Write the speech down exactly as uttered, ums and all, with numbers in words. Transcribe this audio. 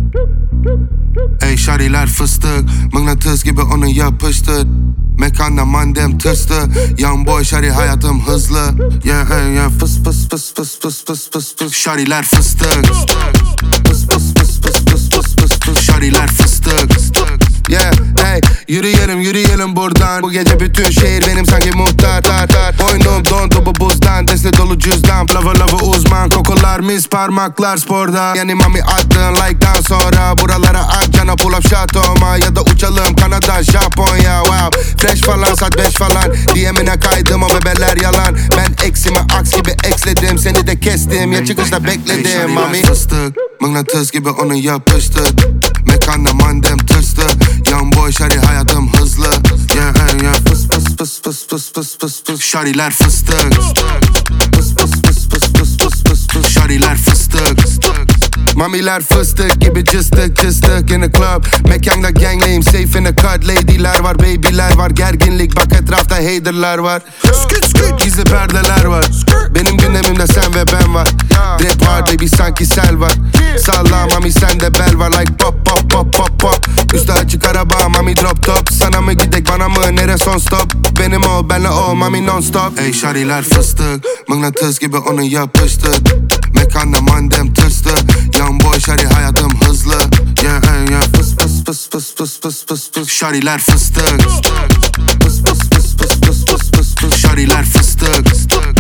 Ey şariler fıstık, mıknatıs gibi onu yapıştır. Mekanda mandem tırstı, young boy şari hayatım hızlı. Yeah hey yeah fıs fıs fıs fıs fıs fıs fıs fıs. Şariler fıstık, fıs fıs fıs fıs fıs fıs fıs fıs. Şariler fıstık. Yeah hey yürüyelim yürüyelim buradan. Bu gece bütün şehir benim sanki muhtar. Boynum dondu bu buzdan, deste dolu cüzdan. Lava lava uzman, kokular mis parmaklar sporda. Yani mami attın like'dan sonra buralara at cana pull up şatoma. Ya da uçalım Kanada Japonya wow. Fresh falan saat beş falan, D M'ine kaydım o bebeler yalan. Ben eksimi aks gibi eksledim, seni de kestim ya çıkışta bekledim mami. Fıstık, mıknatıs gibi onu yapıştır. Mekanda mandem tırstı, young boy şari hayatım hızlı. Yeah hey yeah fıs fıs fıs fıs fıs fıs fıs fıs. Şariler fıstık, fıs fıs fıs fıs fıs fıs fıs fıs. Şariler fıstık. Mamiler fıstık gibi cıstık cıstık in the club. Mekanda gangleyim safe in the cut. Lady'ler var baby'ler var, gerginlik bak etrafta hater'lar var. Gizli perdeler var, benim gündemimde sen ve ben var. Rap var baby sanki sel var. Salla mami sende bel var like pop pop pop pop pop. Üstü açık araba mami drop top. Sana mı gidek bana mı nere son stop. Benim ol benle ol mami non stop. Ey şariler fıstık, mıknatıs gibi onu yapıştır. Mekanda mandem tırstı, young boy şari hayatım hızlı. Yeah hey yeah fıs fıs fıs fıs fıs fıs fıs fıs. Şariler fıstık, fıs fıs fıs fıs fıs fıs fıs fıs. Şariler fıstık.